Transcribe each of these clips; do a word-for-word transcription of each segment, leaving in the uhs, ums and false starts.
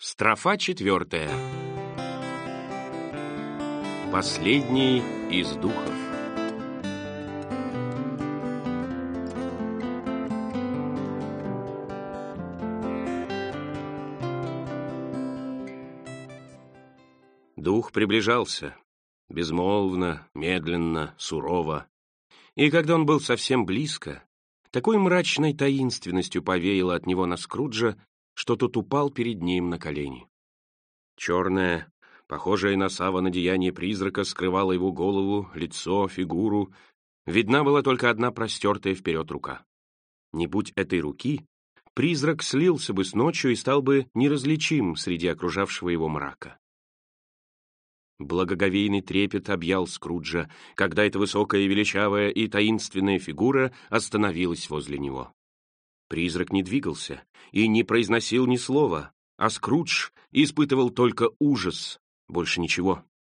Строфа четвертая. Последний из духов. Дух приближался, безмолвно, медленно, сурово. И когда он был совсем близко, такой мрачной таинственностью повеяло от него на Скруджа, что тот упал перед ним на колени. Черное, похожее на саван одеяние призрака, скрывало его голову, лицо, фигуру. Видна была только одна простертая вперед рука. Не будь этой руки, призрак слился бы с ночью и стал бы неразличим среди окружавшего его мрака. Благоговейный трепет объял Скруджа, когда эта высокая, величавая и таинственная фигура остановилась возле него. Призрак не двигался и не произносил ни слова, а Скрудж испытывал только ужас, больше ничего.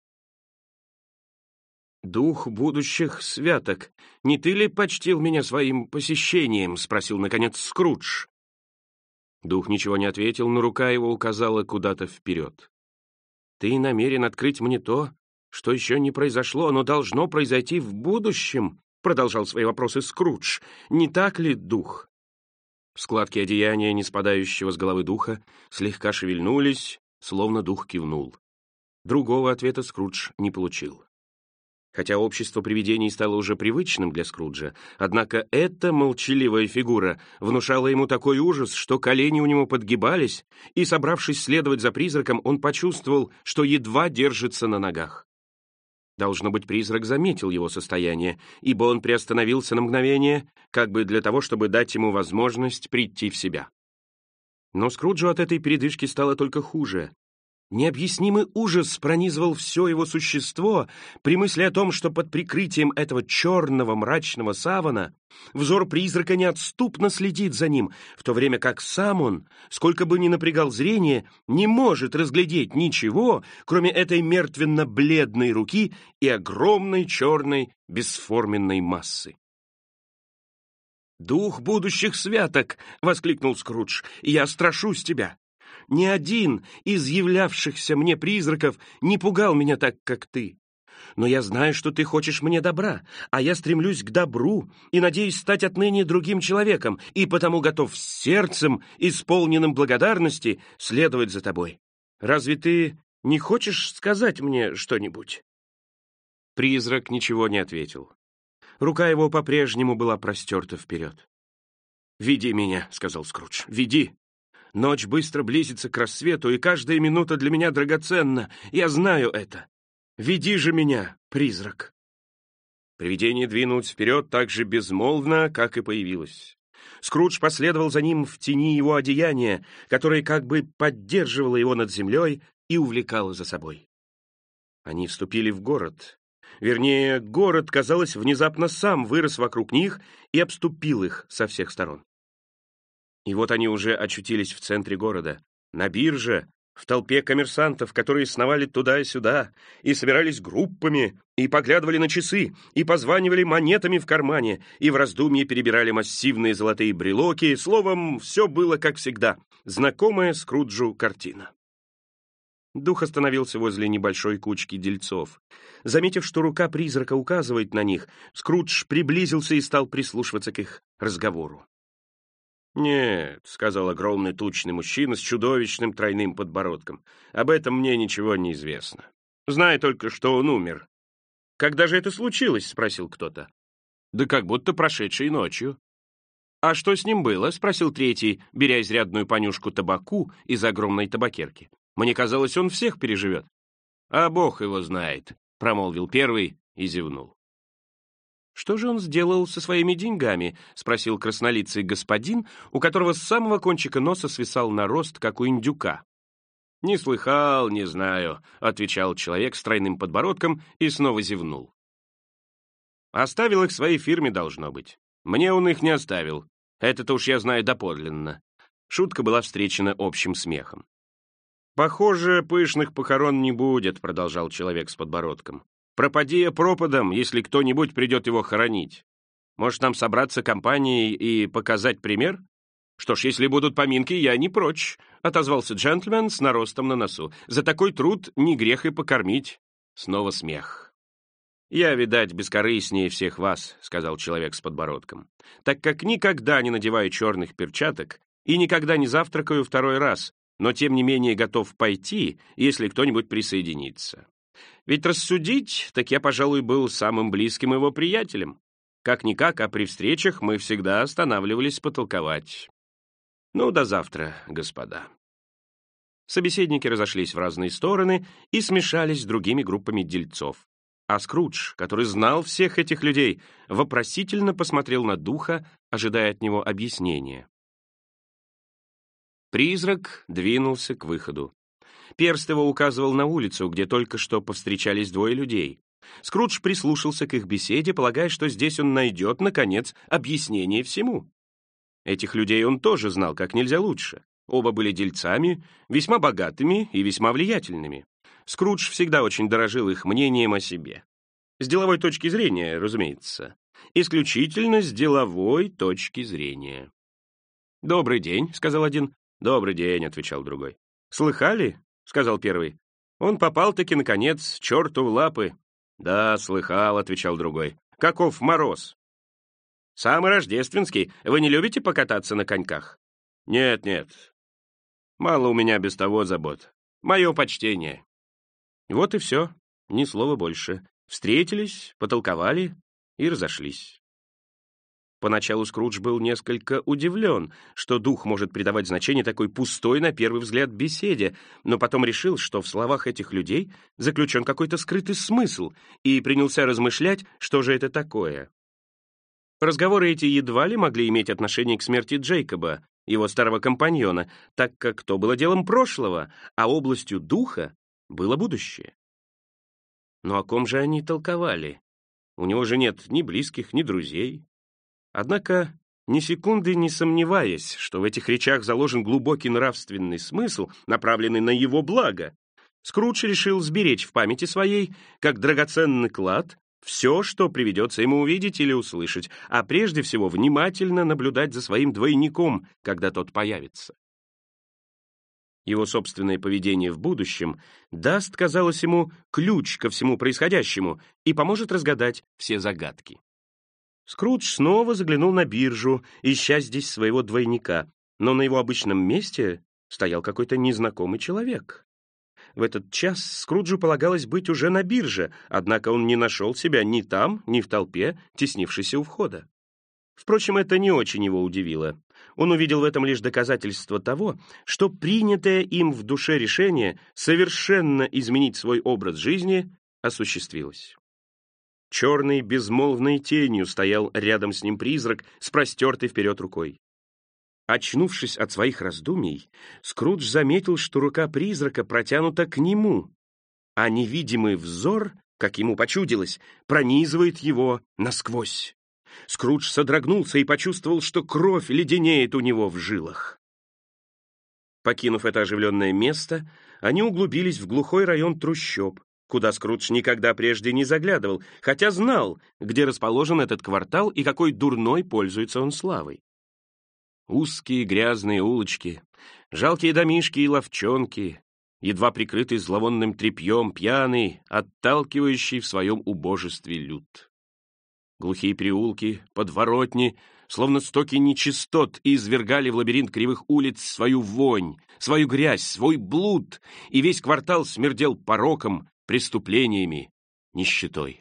«Дух будущих святок, не ты ли почтил меня своим посещением?» — спросил, наконец, Скрудж. Дух ничего не ответил, но рука его указала куда-то вперед. «Ты намерен открыть мне то, что еще не произошло, но должно произойти в будущем?» — продолжал свои вопросы Скрудж. «Не так ли, дух?» Складки одеяния, не спадающего с головы духа, слегка шевельнулись, словно дух кивнул. Другого ответа Скрудж не получил. Хотя общество привидений стало уже привычным для Скруджа, однако эта молчаливая фигура внушала ему такой ужас, что колени у него подгибались, и, собравшись следовать за призраком, он почувствовал, что едва держится на ногах. Должно быть, призрак заметил его состояние, ибо он приостановился на мгновение, как бы для того, чтобы дать ему возможность прийти в себя. Но Скруджу от этой передышки стало только хуже. Необъяснимый ужас пронизывал все его существо при мысли о том, что под прикрытием этого черного мрачного савана взор призрака неотступно следит за ним, в то время как сам он, сколько бы ни напрягал зрение, не может разглядеть ничего, кроме этой мертвенно-бледной руки и огромной черной бесформенной массы. «Дух будущих святок!» — воскликнул Скрудж. «Я страшусь тебя! Ни один из являвшихся мне призраков не пугал меня так, как ты. Но я знаю, что ты хочешь мне добра, а я стремлюсь к добру и надеюсь стать отныне другим человеком, и потому готов сердцем, исполненным благодарности, следовать за тобой. Разве ты не хочешь сказать мне что-нибудь?» Призрак ничего не ответил. Рука его по-прежнему была простерта вперед. «Веди меня», — сказал Скрудж, — «веди. Ночь быстро близится к рассвету, и каждая минута для меня драгоценна. Я знаю это. Веди же меня, призрак». Привидение двинулось вперед так же безмолвно, как и появилось. Скрудж последовал за ним в тени его одеяния, которое как бы поддерживало его над землей и увлекало за собой. Они вступили в город. Вернее, город, казалось, внезапно сам вырос вокруг них и обступил их со всех сторон. И вот они уже очутились в центре города, на бирже, в толпе коммерсантов, которые сновали туда и сюда, и собирались группами, и поглядывали на часы, и позванивали монетами в кармане, и в раздумье перебирали массивные золотые брелоки. Словом, все было как всегда, знакомая Скруджу картина. Дух остановился возле небольшой кучки дельцов. Заметив, что рука призрака указывает на них, Скрудж приблизился и стал прислушиваться к их разговору. «Нет», — сказал огромный тучный мужчина с чудовищным тройным подбородком, — «об этом мне ничего не известно. Знаю только, что он умер». «Когда же это случилось?» — спросил кто-то. «Да как будто прошедшей ночью». «А что с ним было?» — спросил третий, беря изрядную понюшку табаку из огромной табакерки. «Мне казалось, он всех переживет». «А Бог его знает», — промолвил первый и зевнул. «Что же он сделал со своими деньгами?» — спросил краснолицый господин, у которого с самого кончика носа свисал нарост, как у индюка. «Не слыхал, не знаю», — отвечал человек с тройным подбородком и снова зевнул. «Оставил их своей фирме, должно быть. Мне он их не оставил. Это-то уж я знаю доподлинно». Шутка была встречена общим смехом. «Похоже, пышных похорон не будет», — продолжал человек с подбородком. «Пропади я пропадом, если кто-нибудь придет его хоронить. Может, нам собраться компанией и показать пример? «Что ж, если будут поминки, я не прочь», — отозвался джентльмен с наростом на носу. «За такой труд не грех и покормить». Снова смех. «Я, видать, бескорыстнее всех вас», — сказал человек с подбородком, «так как никогда не надеваю черных перчаток и никогда не завтракаю второй раз, но тем не менее готов пойти, если кто-нибудь присоединится. Ведь рассудить, так я, пожалуй, был самым близким его приятелем. Как-никак, а при встречах мы всегда останавливались потолковать. Ну, до завтра, господа». Собеседники разошлись в разные стороны и смешались с другими группами дельцов. А Скрудж, который знал всех этих людей, вопросительно посмотрел на духа, ожидая от него объяснения. Призрак двинулся к выходу. Перст его указывал на улицу, где только что повстречались двое людей. Скрудж прислушался к их беседе, полагая, что здесь он найдет, наконец, объяснение всему. Этих людей он тоже знал как нельзя лучше. Оба были дельцами, весьма богатыми и весьма влиятельными. Скрудж всегда очень дорожил их мнением о себе. С деловой точки зрения, разумеется. Исключительно с деловой точки зрения. «Добрый день», — сказал один. «Добрый день», — отвечал другой. «Слыхали?» — сказал первый. «Он попал-таки, наконец, черту в лапы». «Да, слыхал», — отвечал другой. «Каков мороз?» «Самый рождественский. Вы не любите покататься на коньках?» «Нет, нет. Мало у меня без того забот. Мое почтение». Вот и все, ни слова больше. Встретились, потолковали и разошлись. Поначалу Скрудж был несколько удивлен, что дух может придавать значение такой пустой, на первый взгляд, беседе, но потом решил, что в словах этих людей заключен какой-то скрытый смысл, и принялся размышлять, что же это такое. Разговоры эти едва ли могли иметь отношение к смерти Джейкоба, его старого компаньона, так как то было делом прошлого, а областью духа было будущее. Но о ком же они толковали? У него же нет ни близких, ни друзей. Однако, ни секунды не сомневаясь, что в этих речах заложен глубокий нравственный смысл, направленный на его благо, Скрудж решил сберечь в памяти своей, как драгоценный клад, все, что приведется ему увидеть или услышать, а прежде всего внимательно наблюдать за своим двойником, когда тот появится. Его собственное поведение в будущем даст, казалось ему, ключ ко всему происходящему и поможет разгадать все загадки. Скрудж снова заглянул на биржу, ища здесь своего двойника, но на его обычном месте стоял какой-то незнакомый человек. В этот час Скруджу полагалось быть уже на бирже, однако он не нашел себя ни там, ни в толпе, теснившейся у входа. Впрочем, это не очень его удивило. Он увидел в этом лишь доказательство того, что принятое им в душе решение совершенно изменить свой образ жизни осуществилось. Черной безмолвной тенью стоял рядом с ним призрак с простертой вперед рукой. Очнувшись от своих раздумий, Скрудж заметил, что рука призрака протянута к нему, а невидимый взор, как ему почудилось, пронизывает его насквозь. Скрудж содрогнулся и почувствовал, что кровь леденеет у него в жилах. Покинув это оживленное место, они углубились в глухой район трущоб, куда Скрудж никогда прежде не заглядывал, хотя знал, где расположен этот квартал и какой дурной пользуется он славой. Узкие грязные улочки, жалкие домишки и лавчонки, едва прикрытый зловонным тряпьем пьяный, отталкивающий в своем убожестве люд. Глухие переулки, подворотни, словно стоки нечистот, извергали в лабиринт кривых улиц свою вонь, свою грязь, свой блуд, и весь квартал смердел пороком, преступлениями, нищетой.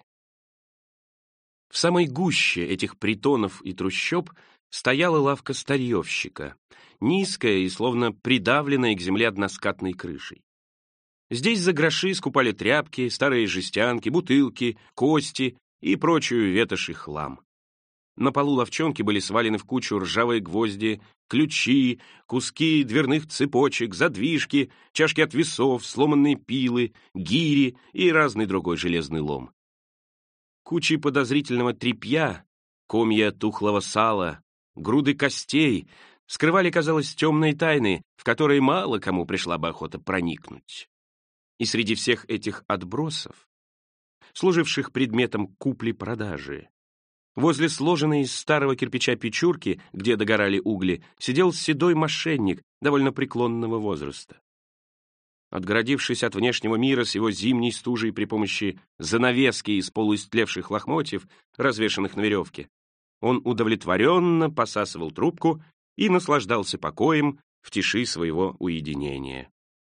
В самой гуще этих притонов и трущоб стояла лавка старьевщика, низкая и словно придавленная к земле односкатной крышей. Здесь за гроши скупали тряпки, старые жестянки, бутылки, кости и прочую ветошь и хлам. На полу лавчонки были свалены в кучу ржавые гвозди, ключи, куски дверных цепочек, задвижки, чашки от весов, сломанные пилы, гири и разный другой железный лом. Кучи подозрительного тряпья, комья тухлого сала, груды костей скрывали, казалось, темные тайны, в которые мало кому пришла бы охота проникнуть. И среди всех этих отбросов, служивших предметом купли-продажи, Возле сложенной из старого кирпича печурки, где догорали угли, сидел седой мошенник довольно преклонного возраста. Отгородившись от внешнего мира с его зимней стужей при помощи занавески из полуистлевших лохмотьев, развешанных на веревке, он удовлетворенно посасывал трубку и наслаждался покоем в тиши своего уединения.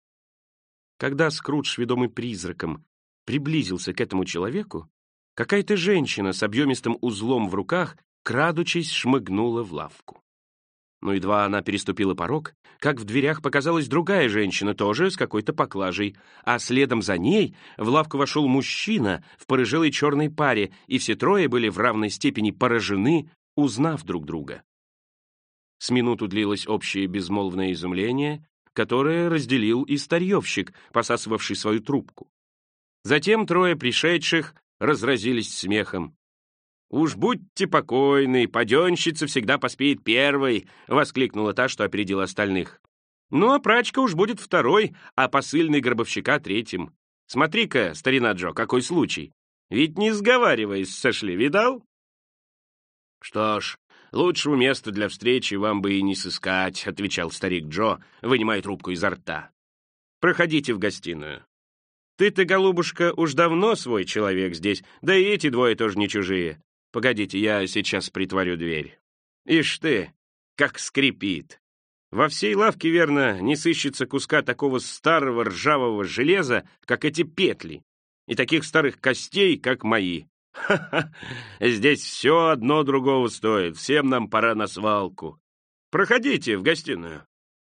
Когда Скрудж, ведомый призраком, приблизился к этому человеку, какая-то женщина с объемистым узлом в руках, крадучись, шмыгнула в лавку. Но едва она переступила порог, как в дверях показалась другая женщина, тоже с какой-то поклажей, а следом за ней в лавку вошел мужчина в порыжелой черной паре, и все трое были в равной степени поражены, узнав друг друга. С минуту длилось общее безмолвное изумление, которое разделил и старьевщик, посасывавший свою трубку. Затем трое пришедших разразились смехом. «Уж будьте покойны, паденщица всегда поспеет первой!» — воскликнула та, что опередила остальных. «Ну, а прачка уж будет второй, а посыльный гробовщика третьим. Смотри-ка, старина Джо, какой случай! Ведь не сговариваясь сошли, видал?» «Что ж, лучшего места для встречи вам бы и не сыскать», — отвечал старик Джо, вынимая трубку изо рта. «Проходите в гостиную. Ты-то, голубушка, уж давно свой человек здесь, да и эти двое тоже не чужие. Погодите, я сейчас притворю дверь. Ишь ты, как скрипит. Во всей лавке, верно, не сыщется куска такого старого ржавого железа, как эти петли, и таких старых костей, как мои. Ха-ха, здесь все одно другого стоит, всем нам пора на свалку. Проходите в гостиную».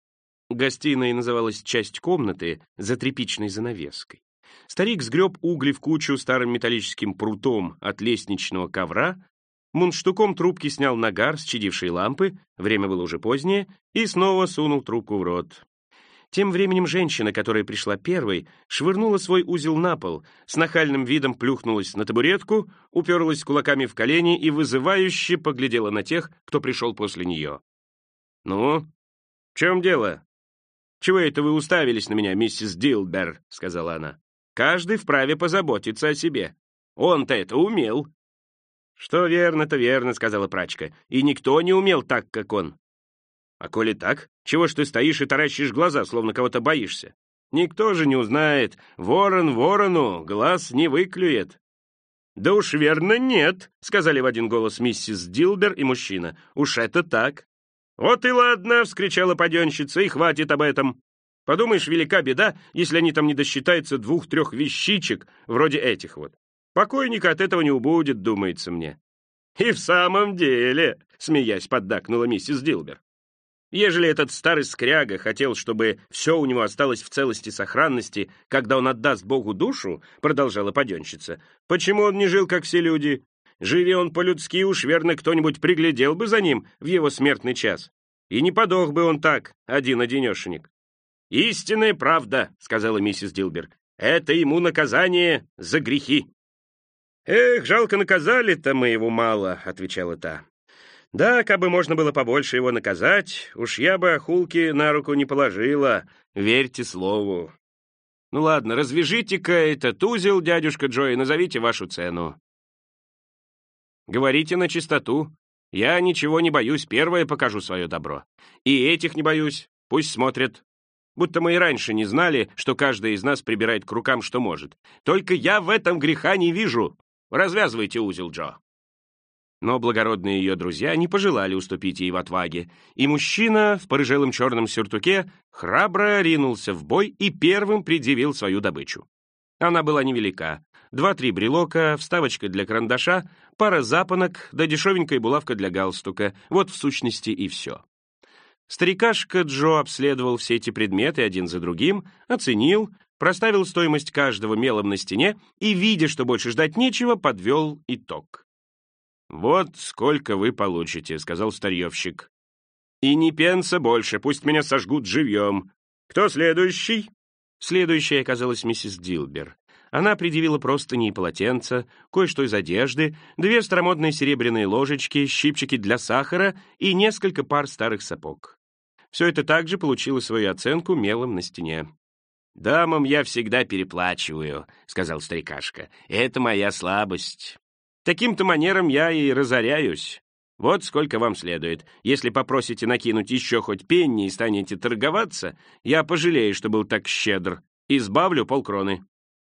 Гостиной называлась часть комнаты за тряпичной занавеской. Старик сгреб угли в кучу старым металлическим прутом от лестничного ковра, мундштуком трубки снял нагар с чадившей лампы, время было уже позднее, и снова сунул трубку в рот. Тем временем женщина, которая пришла первой, швырнула свой узел на пол, с нахальным видом плюхнулась на табуретку, уперлась кулаками в колени и вызывающе поглядела на тех, кто пришел после нее. «Ну, в чем дело? Чего это вы уставились на меня, миссис Дилбер?» — сказала она. «Каждый вправе позаботиться о себе. Он-то это умел». «Что верно, то верно», — сказала прачка. «И никто не умел так, как он». «А коли так, чего ж ты стоишь и таращишь глаза, словно кого-то боишься? Никто же не узнает. Ворон ворону глаз не выклюет». «Да уж верно нет», — сказали в один голос миссис Дилбер и мужчина. «Уж это так». «Вот и ладно», — вскричала паденщица, — «и хватит об этом. Подумаешь, велика беда, если они там не досчитаются двух-трех вещичек, вроде этих вот. Покойника от этого не убудет, думается мне». «И в самом деле», — смеясь, поддакнула миссис Дилбер. «Ежели этот старый скряга хотел, чтобы все у него осталось в целости и сохранности, когда он отдаст Богу душу, — продолжала паденщица, — почему он не жил, как все люди? Живи он по-людски, уж верно, кто-нибудь приглядел бы за ним в его смертный час. И не подох бы он так, один-одинешенек». «Истинная правда», — сказала миссис Дилбер. «Это ему наказание за грехи». «Эх, жалко, наказали-то мы его мало», — отвечала та. «Да, кабы можно было побольше его наказать, уж я бы охулки на руку не положила, верьте слову. Ну ладно, развяжите-ка этот узел, дядюшка Джо, и назовите вашу цену». «Говорите на чистоту. Я ничего не боюсь, первое покажу свое добро. И этих не боюсь, пусть смотрят. Будто мы и раньше не знали, что каждый из нас прибирает к рукам, что может. Только я в этом греха не вижу. Развязывайте узел, Джо». Но благородные ее друзья не пожелали уступить ей в отваге, и мужчина в порыжелом черном сюртуке храбро ринулся в бой и первым предъявил свою добычу. Она была невелика. Два-три брелока, вставочка для карандаша, пара запонок, да дешевенькая булавка для галстука. Вот в сущности и все. Старикашка Джо обследовал все эти предметы один за другим, оценил, проставил стоимость каждого мелом на стене и, видя, что больше ждать нечего, подвел итог. «Вот сколько вы получите», — сказал старьевщик. «И ни пенса больше, пусть меня сожгут живьем. Кто следующий?» Следующей оказалась миссис Дилбер. Она предъявила простыни и полотенца, кое-что из одежды, две старомодные серебряные ложечки, щипчики для сахара и несколько пар старых сапог. Все это также получило свою оценку мелом на стене. «Дамам я всегда переплачиваю», — сказал старикашка. «Это моя слабость». Таким-то манером я и разоряюсь. Вот сколько вам следует. Если попросите накинуть еще хоть пенни и станете торговаться, я пожалею, что был так щедр. Избавлю полкроны».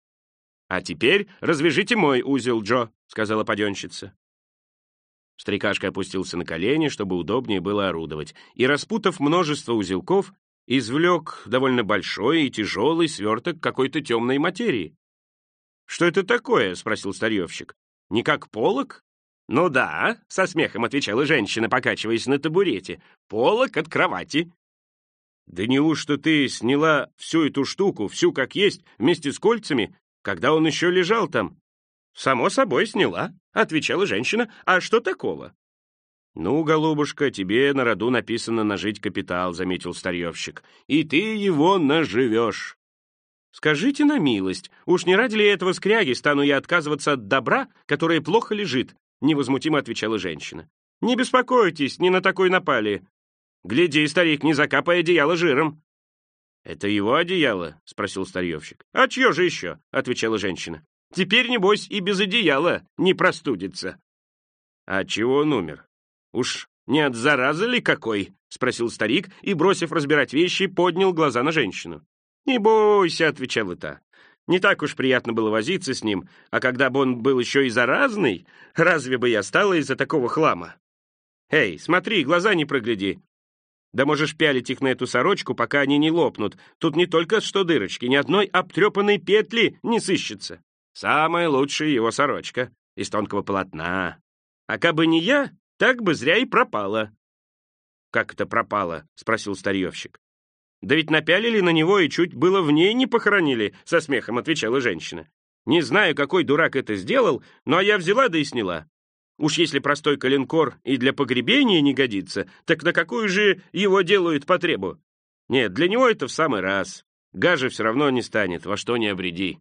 «А теперь развяжите мой узел, Джо», — сказала паденщица. Старикашка опустился на колени, чтобы удобнее было орудовать, и, распутав множество узелков, извлек довольно большой и тяжелый сверток какой-то темной материи. «Что это такое?» — спросил старьевщик. «Не как полог?» «Ну да», — со смехом отвечала женщина, покачиваясь на табурете. «Полог от кровати». «Да неужто ты сняла всю эту штуку, всю как есть, вместе с кольцами, когда он еще лежал там?» «Само собой сняла», — отвечала женщина. «А что такого?» «Ну, голубушка, тебе на роду написано нажить капитал», — заметил старьевщик. «И ты его наживешь». «Скажите на милость, уж не ради ли этого скряги стану я отказываться от добра, которое плохо лежит?» — невозмутимо отвечала женщина. «Не беспокойтесь, не на такой напали. Гляди, старик, не закапай одеяло жиром». «Это его одеяло?» — спросил старьевщик. «А чье же еще?» — отвечала женщина. «Теперь, небось, и без одеяла не простудится». «А чего он умер? Уж не от заразы ли какой?» — спросил старик и, бросив разбирать вещи, поднял глаза на женщину. «Не бойся», — отвечала та. «Не так уж приятно было возиться с ним, а когда бы он был еще и заразный, разве бы я стала из-за такого хлама? Эй, смотри, глаза не прогляди. Да можешь пялить их на эту сорочку, пока они не лопнут. Тут не только что дырочки, ни одной обтрепанной петли не сыщется. Самая лучшая его сорочка, из тонкого полотна. А кабы не я, так бы зря и пропала». «Как это пропала?» — спросил старьевщик. «Да ведь напялили на него и чуть было в ней не похоронили», — со смехом отвечала женщина. «Не знаю, какой дурак это сделал, но я взяла да и сняла. Уж если простой коленкор и для погребения не годится, так на какую же его делают потребу? Нет, для него это в самый раз. Гаже все равно не станет, во что ни обреди».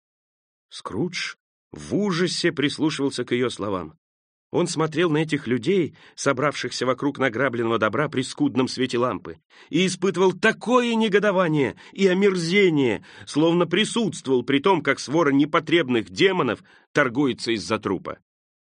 Скрудж в ужасе прислушивался к ее словам. Он смотрел на этих людей, собравшихся вокруг награбленного добра при скудном свете лампы, и испытывал такое негодование и омерзение, словно присутствовал при том, как свора непотребных демонов торгуется из-за трупа.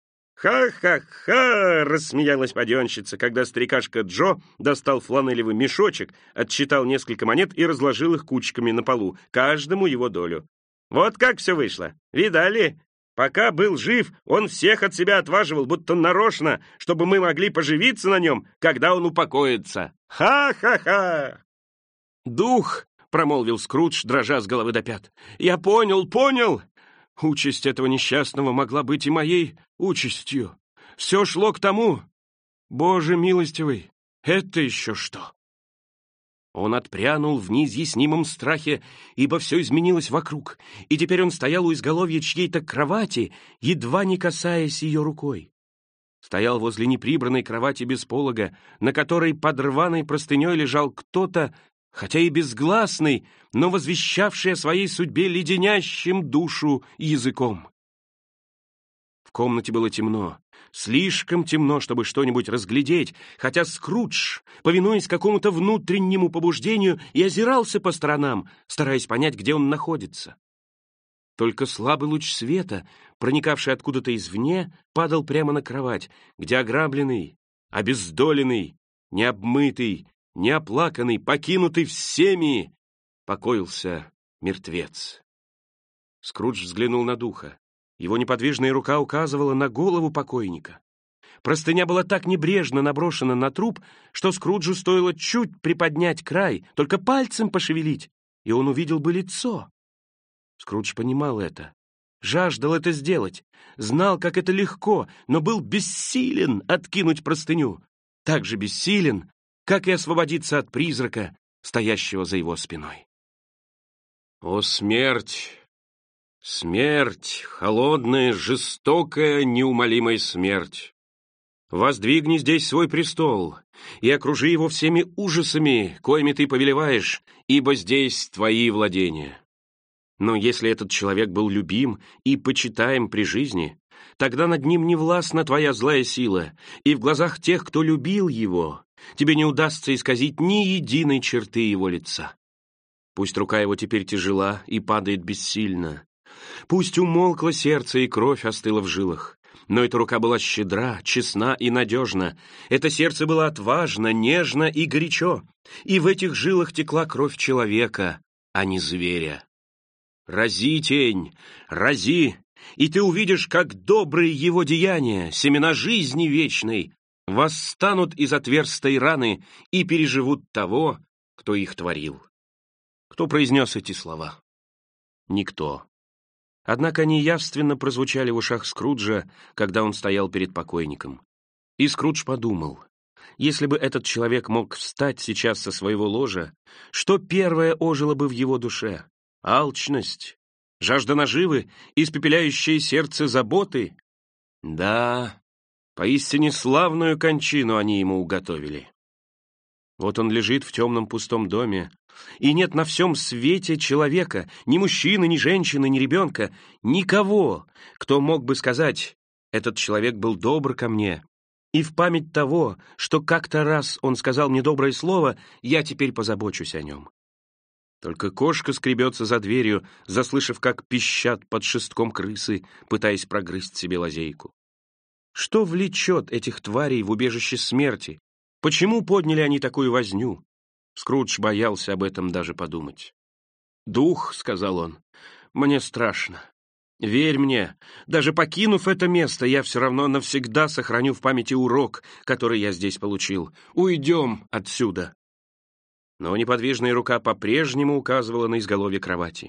«Ха-ха-ха!» — рассмеялась паденщица, когда старикашка Джо достал фланелевый мешочек, отсчитал несколько монет и разложил их кучками на полу, каждому его долю. «Вот как все вышло! Видали? Пока был жив, он всех от себя отваживал, будто нарочно, чтобы мы могли поживиться на нем, когда он упокоится. Ха-ха-ха!» «Дух!» — промолвил Скрудж, дрожа с головы до пят. «Я понял, понял! Участь этого несчастного могла быть и моей участью. Все шло к тому. Боже милостивый, это еще что?» Он отпрянул в неизъяснимом страхе, ибо все изменилось вокруг, и теперь он стоял у изголовья чьей-то кровати, едва не касаясь ее рукой. Стоял возле неприбранной кровати без полога, на которой под рваной простыней лежал кто-то, хотя и безгласный, но возвещавший о своей судьбе леденящим душу языком. В комнате было темно, слишком темно, чтобы что-нибудь разглядеть, хотя Скрудж, повинуясь какому-то внутреннему побуждению, и озирался по сторонам, стараясь понять, где он находится. Только слабый луч света, проникавший откуда-то извне, падал прямо на кровать, где ограбленный, обездоленный, необмытый, неоплаканный, покинутый всеми, покоился мертвец. Скрудж взглянул на духа. Его неподвижная рука указывала на голову покойника. Простыня была так небрежно наброшена на труп, что Скруджу стоило чуть приподнять край, только пальцем пошевелить, и он увидел бы лицо. Скрудж понимал это, жаждал это сделать, знал, как это легко, но был бессилен откинуть простыню, так же бессилен, как и освободиться от призрака, стоящего за его спиной. «О, смерть! Смерть! Холодная, жестокая, неумолимая смерть! Воздвигни здесь свой престол и окружи его всеми ужасами, коими ты повелеваешь, ибо здесь твои владения. Но если этот человек был любим и почитаем при жизни, тогда над ним не властна твоя злая сила, и в глазах тех, кто любил его, тебе не удастся исказить ни единой черты его лица. Пусть рука его теперь тяжела и падает бессильно. Пусть умолкло сердце и кровь остыла в жилах. Но эта рука была щедра, честна и надежна. Это сердце было отважно, нежно и горячо. И в этих жилах текла кровь человека, а не зверя. Рази, тень, рази, и ты увидишь, как добрые его деяния, семена жизни вечной, восстанут из отверстой раны и переживут того, кто их творил. Кто произнес эти слова? Никто. Однако они явственно прозвучали в ушах Скруджа, когда он стоял перед покойником. И Скрудж подумал, если бы этот человек мог встать сейчас со своего ложа, что первое ожило бы в его душе? Алчность, жажда наживы, испепеляющее сердце заботы? Да, поистине славную кончину они ему уготовили. Вот он лежит в темном пустом доме, и нет на всем свете человека, ни мужчины, ни женщины, ни ребенка, никого, кто мог бы сказать, этот человек был добр ко мне, и в память того, что как-то раз он сказал мне доброе слово, я теперь позабочусь о нем. Только кошка скребется за дверью, заслышав, как пищат под шестком крысы, пытаясь прогрызть себе лазейку. Что влечет этих тварей в убежище смерти? Почему подняли они такую возню? Скрудж боялся об этом даже подумать. «Дух», — сказал он, — «мне страшно. Верь мне, даже покинув это место, я все равно навсегда сохраню в памяти урок, который я здесь получил. Уйдем отсюда». Но неподвижная рука по-прежнему указывала на изголовье кровати.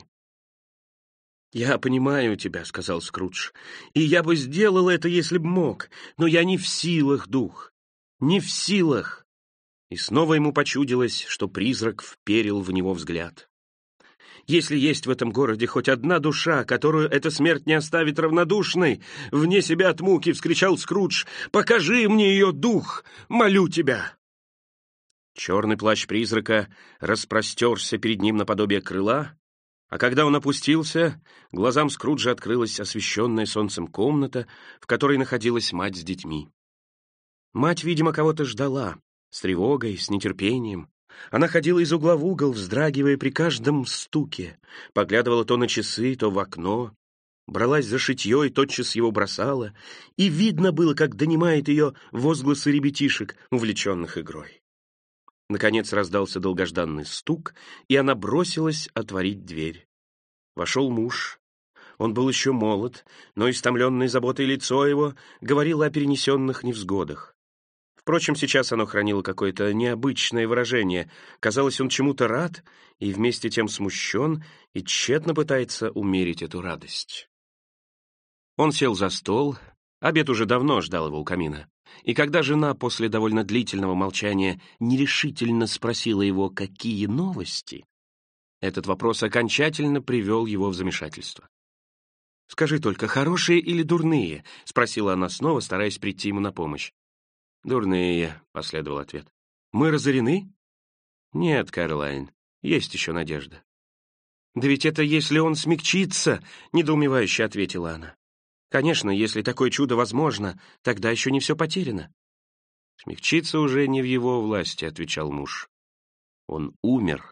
«Я понимаю тебя», — сказал Скрудж, — «и я бы сделал это, если б мог, но я не в силах, дух, не в силах». И снова ему почудилось, что призрак вперил в него взгляд. «Если есть в этом городе хоть одна душа, которую эта смерть не оставит равнодушной, вне себя от муки!» — вскричал Скрудж. «Покажи мне ее, дух! Молю тебя!» Черный плащ призрака распростерся перед ним наподобие крыла, а когда он опустился, глазам Скруджа открылась освещенная солнцем комната, в которой находилась мать с детьми. Мать, видимо, кого-то ждала. С тревогой, с нетерпением. Она ходила из угла в угол, вздрагивая при каждом стуке, поглядывала то на часы, то в окно, бралась за шитье и тотчас его бросала, и видно было, как донимает ее возгласы ребятишек, увлеченных игрой. Наконец раздался долгожданный стук, и она бросилась отворить дверь. Вошел муж. Он был еще молод, но истомленное заботой лицо его говорило о перенесенных невзгодах. Впрочем, сейчас оно хранило какое-то необычное выражение. Казалось, он чему-то рад и вместе тем смущен и тщетно пытается умерить эту радость. Он сел за стол, обед уже давно ждал его у камина, и когда жена после довольно длительного молчания нерешительно спросила его, какие новости, этот вопрос окончательно привел его в замешательство. «Скажи только, хорошие или дурные?» — спросила она снова, стараясь прийти ему на помощь. «Дурные», — последовал ответ. «Мы разорены?» «Нет, Кэролайн, есть еще надежда». «Да ведь это если он смягчится», — недоумевающе ответила она. «Конечно, если такое чудо возможно, тогда еще не все потеряно». «Смягчиться уже не в его власти», — отвечал муж. «Он умер».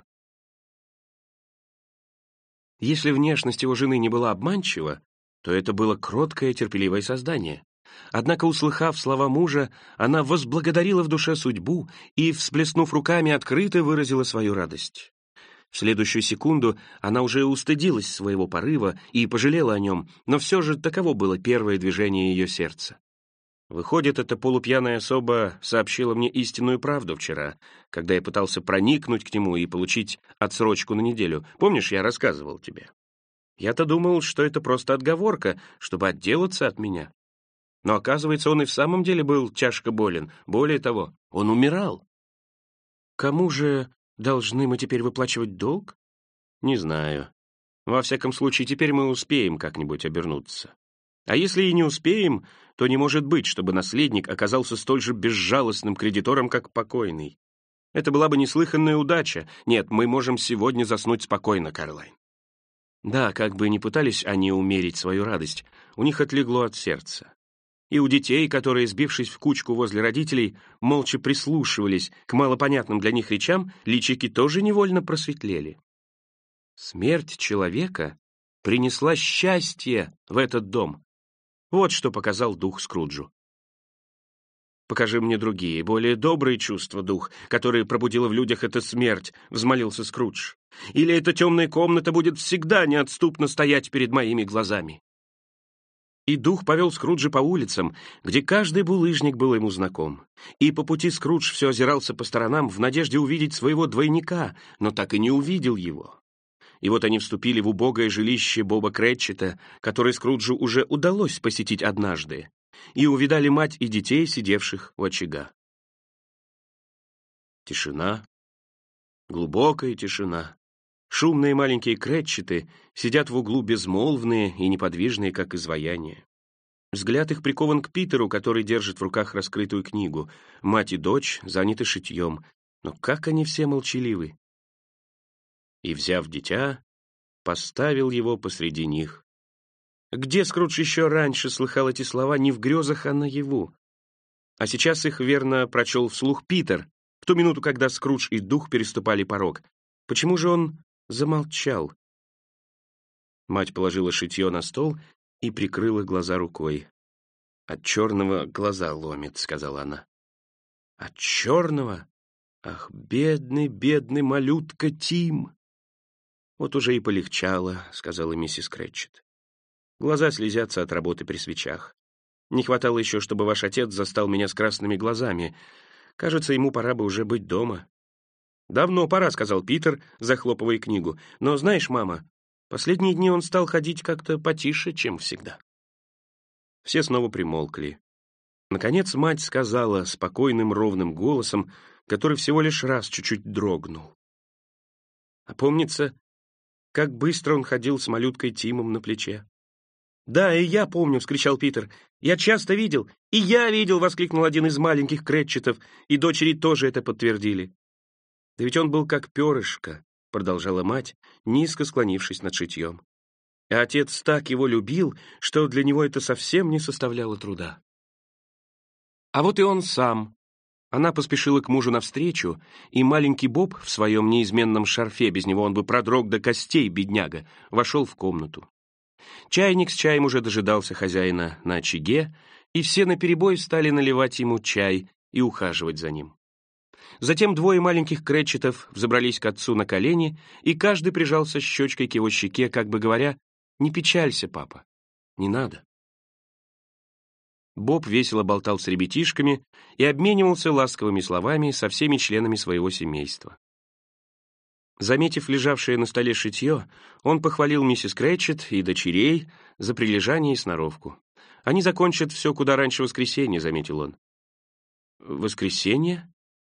Если внешность его жены не была обманчива, то это было кроткое, терпеливое создание. Однако, услыхав слова мужа, она возблагодарила в душе судьбу и, всплеснув руками, открыто выразила свою радость. В следующую секунду она уже устыдилась своего порыва и пожалела о нем, но все же таково было первое движение ее сердца. Выходит, эта полупьяная особа сообщила мне истинную правду вчера, когда я пытался проникнуть к нему и получить отсрочку на неделю. Помнишь, я рассказывал тебе? Я-то думал, что это просто отговорка, чтобы отделаться от меня. Но, оказывается, он и в самом деле был тяжко болен. Более того, он умирал. Кому же должны мы теперь выплачивать долг? Не знаю. Во всяком случае, теперь мы успеем как-нибудь обернуться. А если и не успеем, то не может быть, чтобы наследник оказался столь же безжалостным кредитором, как покойный. Это была бы неслыханная удача. Нет, мы можем сегодня заснуть спокойно, Кэролайн. Да, как бы ни пытались они умерить свою радость, у них отлегло от сердца. И у детей, которые, сбившись в кучку возле родителей, молча прислушивались к малопонятным для них речам, личики тоже невольно просветлели. Смерть человека принесла счастье в этот дом. Вот что показал дух Скруджу. «Покажи мне другие, более добрые чувства, дух, которые пробудила в людях эта смерть», — взмолился Скрудж. «Или эта темная комната будет всегда неотступно стоять перед моими глазами». И дух повел Скруджа по улицам, где каждый булыжник был ему знаком. И по пути Скрудж все озирался по сторонам в надежде увидеть своего двойника, но так и не увидел его. И вот они вступили в убогое жилище Боба Кретчета, которое Скруджу уже удалось посетить однажды, и увидали мать и детей, сидевших у очага. Тишина, глубокая тишина. Шумные маленькие Кретчеты сидят в углу безмолвные и неподвижные, как изваяния. Взгляд их прикован к Питеру, который держит в руках раскрытую книгу. Мать и дочь заняты шитьем, но как они все молчаливы. И, взяв дитя, поставил его посреди них. Где Скрудж еще раньше слыхал эти слова не в грезах, а наяву? А сейчас их верно прочел вслух Питер, в ту минуту, когда Скрудж и дух переступали порог. Почему же он замолчал? Мать положила шитье на стол и прикрыла глаза рукой. «От черного глаза ломит», — сказала она. «От черного? Ах, бедный, бедный малютка Тим!» «Вот уже и полегчало», — сказала миссис Кретчет. «Глаза слезятся от работы при свечах. Не хватало еще, чтобы ваш отец застал меня с красными глазами. Кажется, ему пора бы уже быть дома». «Давно пора», — сказал Питер, захлопывая книгу. «Но знаешь, мама, последние дни он стал ходить как-то потише, чем всегда». Все снова примолкли. Наконец мать сказала спокойным ровным голосом, который всего лишь раз чуть-чуть дрогнул. «А помнится, как быстро он ходил с малюткой Тимом на плече». «Да, и я помню», — вскричал Питер. «Я часто видел». «И я видел», — воскликнул один из маленьких Кретчетов, и дочери тоже это подтвердили. «Да ведь он был как перышко», — продолжала мать, низко склонившись над шитьем. «А отец так его любил, что для него это совсем не составляло труда». А вот и он сам. Она поспешила к мужу навстречу, и маленький Боб в своем неизменном шарфе, без него он бы продрог до костей, бедняга, вошел в комнату. Чайник с чаем уже дожидался хозяина на очаге, и все наперебой стали наливать ему чай и ухаживать за ним. Затем двое маленьких Кретчетов взобрались к отцу на колени, и каждый прижался щечкой к его щеке, как бы говоря: «Не печалься, папа, не надо». Боб весело болтал с ребятишками и обменивался ласковыми словами со всеми членами своего семейства. Заметив лежавшее на столе шитье, он похвалил миссис Кретчет и дочерей за прилежание и сноровку. «Они закончат все куда раньше воскресенья», — заметил он. «Воскресенье?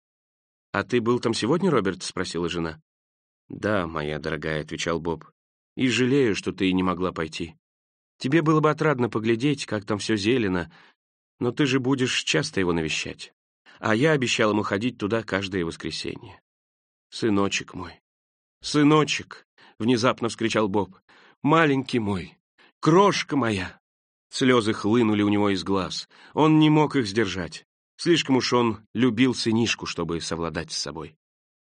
А ты был там сегодня, Роберт?» — спросила жена. «Да, моя дорогая», — отвечал Боб. «И жалею, что ты не могла пойти. Тебе было бы отрадно поглядеть, как там все зелено, но ты же будешь часто его навещать. А я обещал ему ходить туда каждое воскресенье. Сыночек мой, сыночек!» — внезапно вскричал Боб. «Маленький мой, крошка моя!» Слезы хлынули у него из глаз. Он не мог их сдержать. Слишком уж он любил сынишку, чтобы совладать с собой.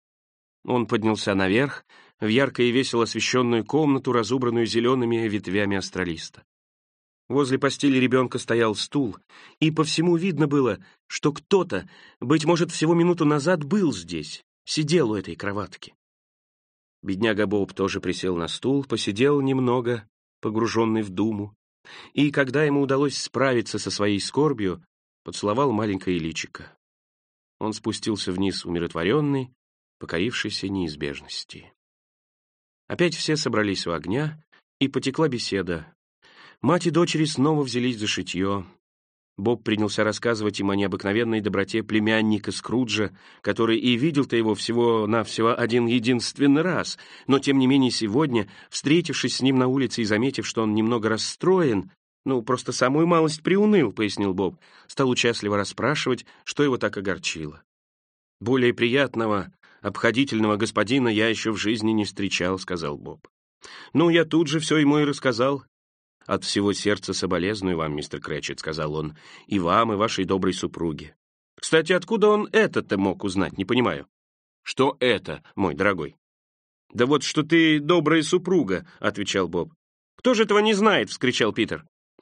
Он поднялся наверх, в ярко и весело освещенную комнату, разубранную зелеными ветвями астролиста. Возле постели ребенка стоял стул, и по всему видно было, что кто-то, быть может, всего минуту назад был здесь, сидел у этой кроватки. Бедняга Боб тоже присел на стул, посидел немного, погруженный в думу, и, когда ему удалось справиться со своей скорбью, поцеловал маленькое личико. Он спустился вниз умиротворенный, покорившийся неизбежности. Опять все собрались у огня, и потекла беседа. Мать и дочери снова взялись за шитье. Боб принялся рассказывать им о необыкновенной доброте племянника Скруджа, который и видел-то его всего-навсего один единственный раз, но, тем не менее, сегодня, встретившись с ним на улице и заметив, что он немного расстроен, «Ну, просто самую малость приуныл», — пояснил Боб, стал участливо расспрашивать, что его так огорчило. «Более приятного, обходительного господина я еще в жизни не встречал», — сказал Боб. «Ну, я тут же все ему и рассказал». «От всего сердца соболезную вам, мистер Кретчет», — сказал он, «и вам, и вашей доброй супруге. Кстати, откуда он это-то мог узнать, не понимаю». «Что это, мой дорогой?» «Да вот что ты добрая супруга», — отвечал Боб. «Кто же этого не знает?» — вскричал Питер.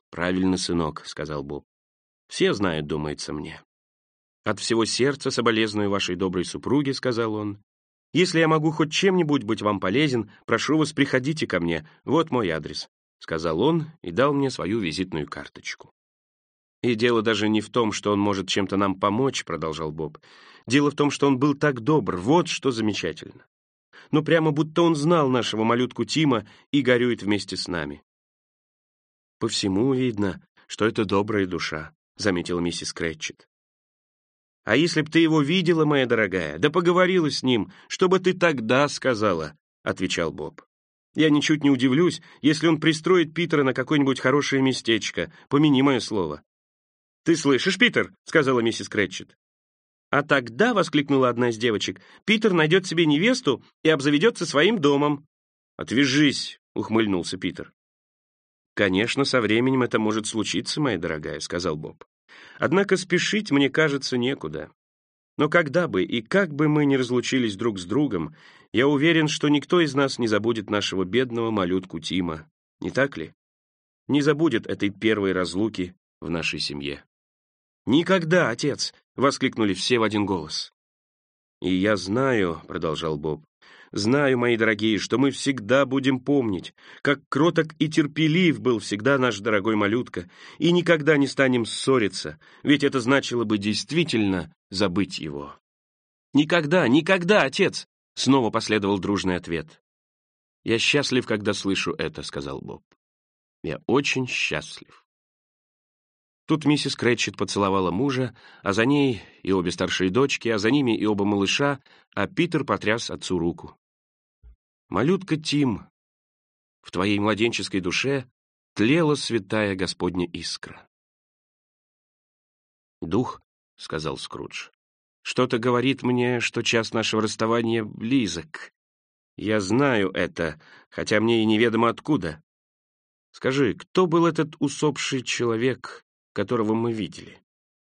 «Правильно, сынок», — сказал Боб. «Все знают, думается мне». «От всего сердца соболезную вашей доброй супруге», — сказал он. «Если я могу хоть чем-нибудь быть вам полезен, прошу вас, приходите ко мне. Вот мой адрес», — сказал он и дал мне свою визитную карточку. «И дело даже не в том, что он может чем-то нам помочь», — продолжал Боб. «Дело в том, что он был так добр, вот что замечательно. Ну, прямо будто он знал нашего малютку Тима и горюет вместе с нами». «По всему видно, что это добрая душа», — заметила миссис Кретчет. «А если б ты его видела, моя дорогая, да поговорила с ним, что бы ты тогда сказала?» — отвечал Боб. «Я ничуть не удивлюсь, если он пристроит Питера на какое-нибудь хорошее местечко, помяни мое слово». «Ты слышишь, Питер?» — сказала миссис Кретчет. «А тогда», — воскликнула одна из девочек, «Питер найдет себе невесту и обзаведется своим домом». «Отвяжись», — ухмыльнулся Питер. «Конечно, со временем это может случиться, моя дорогая», — сказал Боб. «Однако спешить, мне кажется, некуда. Но когда бы и как бы мы ни разлучились друг с другом, я уверен, что никто из нас не забудет нашего бедного малютку Тима. Не так ли? Не забудет этой первой разлуки в нашей семье». «Никогда, отец!» — воскликнули все в один голос. «И я знаю», — продолжал Боб, «знаю, мои дорогие, что мы всегда будем помнить, как кроток и терпелив был всегда наш дорогой малютка, и никогда не станем ссориться, ведь это значило бы действительно забыть его». «Никогда, никогда, отец!» — снова последовал дружный ответ. «Я счастлив, когда слышу это», — сказал Боб. «Я очень счастлив». Тут миссис Кретчет поцеловала мужа, а за ней и обе старшие дочки, а за ними и оба малыша, а Питер потряс отцу руку. «Малютка Тим, в твоей младенческой душе тлела святая Господня искра». «Дух», — сказал Скрудж, — «что-то говорит мне, что час нашего расставания близок. Я знаю это, хотя мне и неведомо откуда. Скажи, кто был этот усопший человек, которого мы видели?»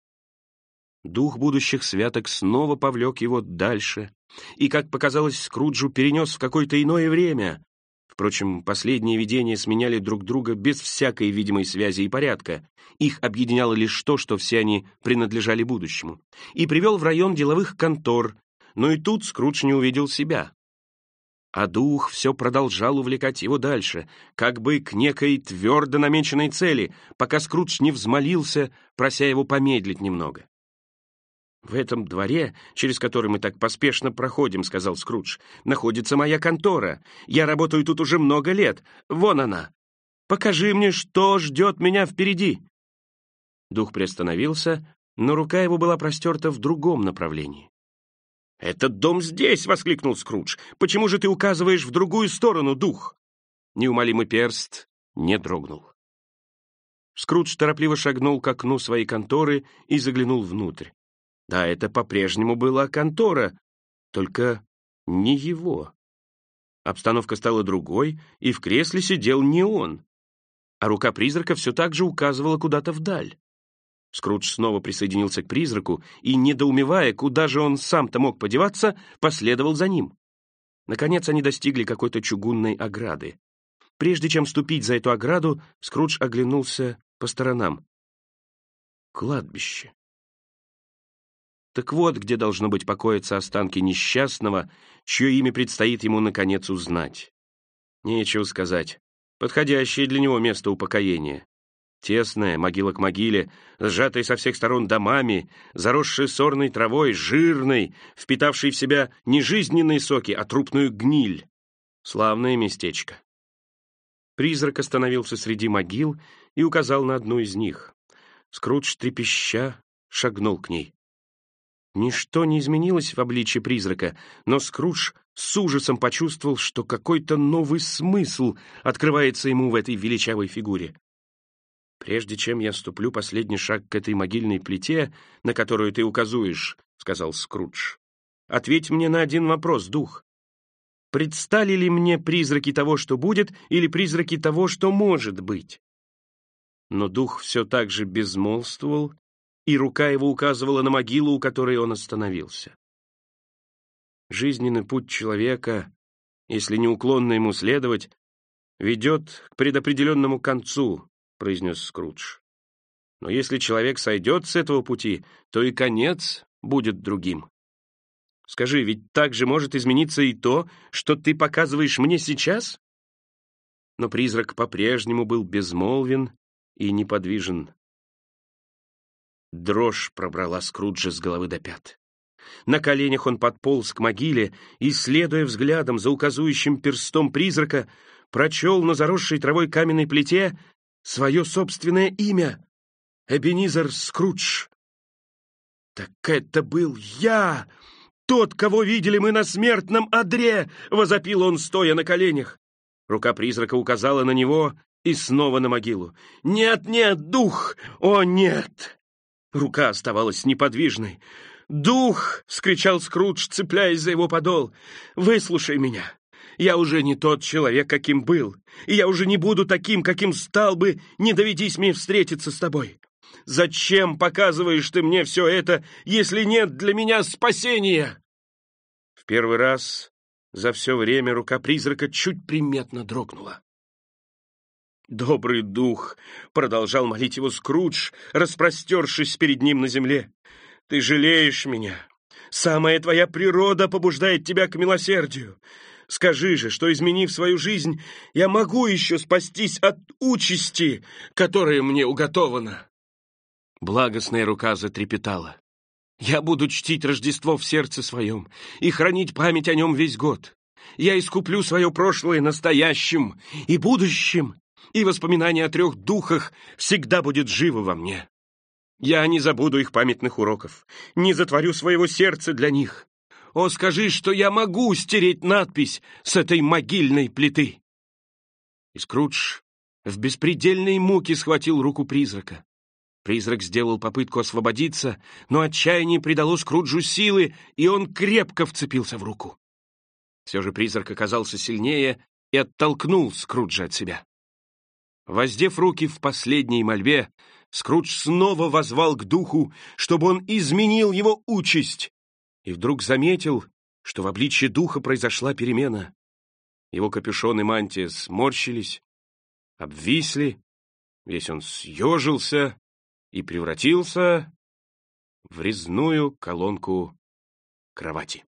Дух будущих святок снова повлек его дальше и, как показалось Скруджу, перенес в какое-то иное время. Впрочем, последние видения сменяли друг друга без всякой видимой связи и порядка. Их объединяло лишь то, что все они принадлежали будущему. И привел в район деловых контор, но и тут Скрудж не увидел себя. А дух все продолжал увлекать его дальше, как бы к некой твердо намеченной цели, пока Скрудж не взмолился, прося его помедлить немного. «В этом дворе, через который мы так поспешно проходим, — сказал Скрудж, — находится моя контора. Я работаю тут уже много лет. Вон она. Покажи мне, что ждет меня впереди». Дух приостановился, но рука его была простерта в другом направлении. «Этот дом здесь!» — воскликнул Скрудж. «Почему же ты указываешь в другую сторону, дух?» Неумолимый перст не дрогнул. Скрудж торопливо шагнул к окну своей конторы и заглянул внутрь. Да, это по-прежнему была контора, только не его. Обстановка стала другой, и в кресле сидел не он, а рука призрака все так же указывала куда-то вдаль. Скрудж снова присоединился к призраку и, недоумевая, куда же он сам-то мог подеваться, последовал за ним. Наконец они достигли какой-то чугунной ограды. Прежде чем ступить за эту ограду, Скрудж оглянулся по сторонам. Кладбище. Так вот, где должно быть покоятся останки несчастного, чье имя предстоит ему, наконец, узнать. Нечего сказать. Подходящее для него место упокоения. Тесная, могила к могиле, сжатая со всех сторон домами, заросшая сорной травой, жирной, впитавшей в себя не жизненные соки, а трупную гниль. Славное местечко. Призрак остановился среди могил и указал на одну из них. Скрудж, трепеща, шагнул к ней. Ничто не изменилось в обличье призрака, но Скрудж с ужасом почувствовал, что какой-то новый смысл открывается ему в этой величавой фигуре. «Прежде чем я ступлю последний шаг к этой могильной плите, на которую ты указуешь, — сказал Скрудж, — ответь мне на один вопрос, дух. Предстали ли мне призраки того, что будет, или призраки того, что может быть?» Но дух все так же безмолвствовал, и рука его указывала на могилу, у которой он остановился. Жизненный путь человека, если неуклонно ему следовать, ведет к предопределенному концу, произнес Скрудж. «Но если человек сойдет с этого пути, то и конец будет другим. Скажи, ведь так же может измениться и то, что ты показываешь мне сейчас?» Но призрак по-прежнему был безмолвен и неподвижен. Дрожь пробрала Скруджа с головы до пят. На коленях он подполз к могиле и, следуя взглядом за указующим перстом призрака, прочел на заросшей травой каменной плите свое собственное имя — Эбенизер Скрудж. «Так это был я! Тот, кого видели мы на смертном одре!» — возопил он, стоя на коленях. Рука призрака указала на него и снова на могилу. «Нет, нет, дух! О, нет!» Рука оставалась неподвижной. «Дух!» — вскричал Скрудж, цепляясь за его подол. «Выслушай меня. Я уже не тот человек, каким был, и я уже не буду таким, каким стал бы, не доведись мне встретиться с тобой. Зачем показываешь ты мне все это, если нет для меня спасения?» В первый раз за все время рука призрака чуть приметно дрогнула. «Добрый дух!» — продолжал молить его Скрудж, распростершись перед ним на земле. «Ты жалеешь меня. Самая твоя природа побуждает тебя к милосердию. Скажи же, что, изменив свою жизнь, я могу еще спастись от участи, которая мне уготована». Благостная рука затрепетала. «Я буду чтить Рождество в сердце своем и хранить память о нем весь год. Я искуплю свое прошлое настоящим и будущим, и воспоминание о трех духах всегда будет живо во мне. Я не забуду их памятных уроков, не затворю своего сердца для них. О, скажи, что я могу стереть надпись с этой могильной плиты!» И Скрудж в беспредельной муке схватил руку призрака. Призрак сделал попытку освободиться, но отчаяние придало Скруджу силы, и он крепко вцепился в руку. Все же призрак оказался сильнее и оттолкнул Скруджа от себя. Воздев руки в последней мольбе, Скрудж снова воззвал к духу, чтобы он изменил его участь, и вдруг заметил, что в обличье духа произошла перемена. Его капюшон и мантия сморщились, обвисли, весь он съежился и превратился в резную колонку кровати.